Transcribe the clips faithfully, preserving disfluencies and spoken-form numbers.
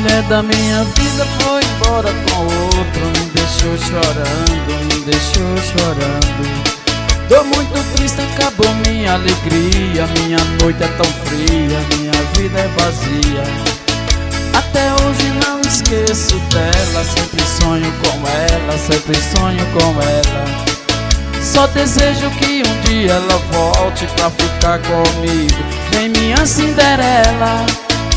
mulher da minha vida foi embora com outro, me deixou chorando, me deixou chorando. Tô muito triste, acabou minha alegria, minha noite é tão fria, minha vida é vazia. Até hoje não esqueço dela, sempre sonho com ela, sempre sonho com ela. Só desejo que um dia ela volte pra ficar comigo. Vem minha Cinderela,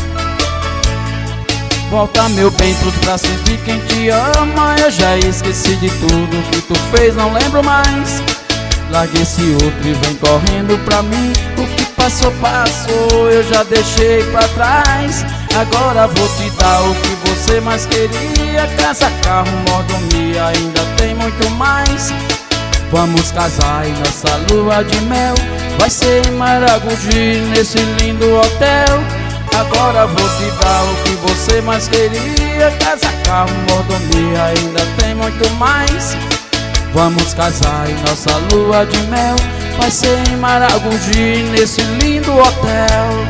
volta meu bem pros braços de quem te ama. Eu já esqueci de tudo que tu fez, não lembro mais. Largue esse outro e vem correndo pra mim. O que passou, passou, eu já deixei pra trás. Agora vou te dar o que você mais queria. Casa, carro, mordomia, ainda tem muito mais. Vamos casar e nossa lua de mel vai ser em Maragogi, nesse lindo hotel. Agora vou te dar o que você mais queria. Casa, carro, mordomia, ainda tem muito mais. Vamos casar e nossa lua de mel vai ser em Maragogi, nesse lindo hotel.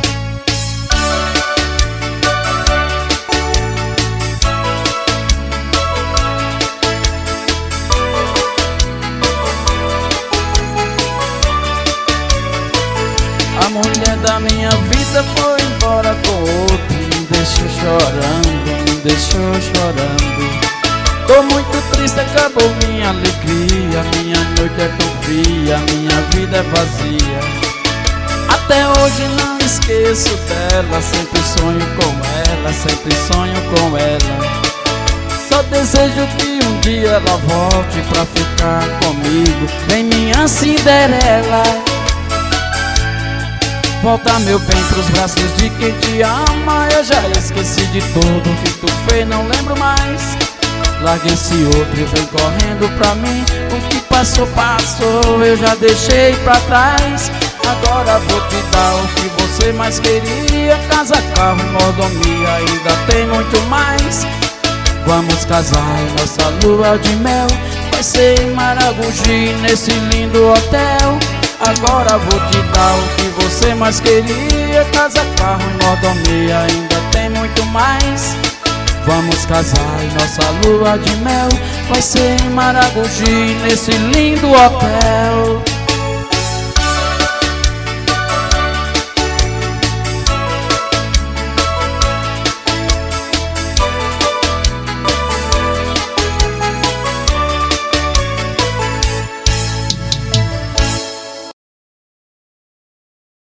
A mulher da minha vida foi embora com outro, me deixou chorando, me deixou chorando. Tô muito triste, acabou minha alegria, minha noite é tão fria, minha vida é vazia. Até hoje não esqueço dela, sempre sonho com ela, sempre sonho com ela. Só desejo que um dia ela volte pra ficar comigo. Vem minha Cinderela, volta meu bem pros braços de quem te ama. Eu já esqueci de tudo que tu fez, não lembro mais. Largue esse outro e vem correndo pra mim. O que passou, passou, eu já deixei pra trás. Agora vou te dar o que você mais queria. Casa, carro, mordomia, ainda tem muito mais. Vamos casar e nossa lua de mel vai ser em Maragogi, nesse lindo hotel. Agora vou te dar o que você mais queria. Casa, carro e mordomia, ainda tem muito mais. Vamos casar e nossa lua de mel vai ser em Maragogi, nesse lindo hotel.